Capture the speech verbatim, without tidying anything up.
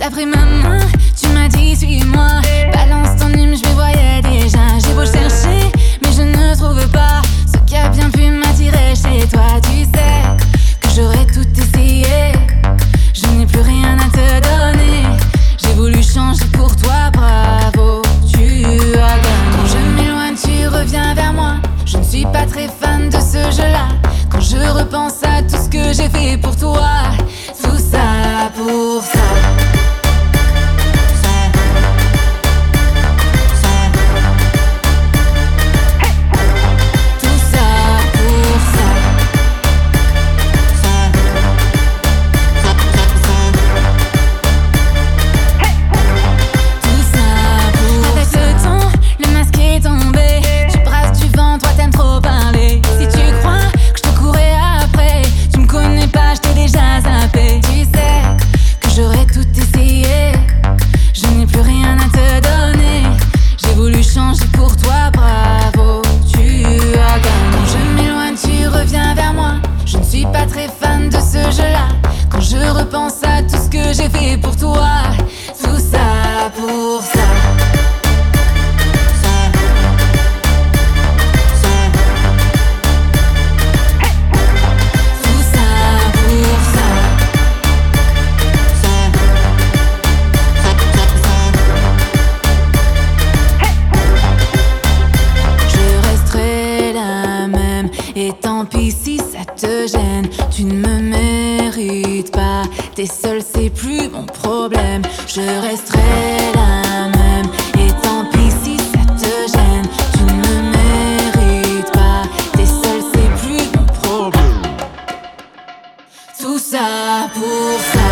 T'as pris ma main, tu m'as dit suis-moi. Balance ton hymne, je me voyais déjà. J'ai beau chercher, mais je ne trouve pas ce qui a bien pu m'attirer chez toi. Tu sais que j'aurais tout essayé, je n'ai plus rien à te donner. J'ai voulu changer pour toi, bravo, tu as gagné. Quand je m'éloigne, tu reviens vers moi. Je ne suis pas très fan de ce jeu-là. Quand je repense à tout ce que j'ai fait pour toi, tout ça pour ça. Pas très fan de ce jeu-là. Quand je repense à tout ce que j'ai fait pour toi, tout ça pour ça. Et tant pis si ça te gêne, tu ne me mérites pas. T'es seul, c'est plus mon problème. Je resterai la même. Et tant pis si ça te gêne, tu ne me mérites pas. T'es seul, c'est plus mon problème. Tout ça pour ça.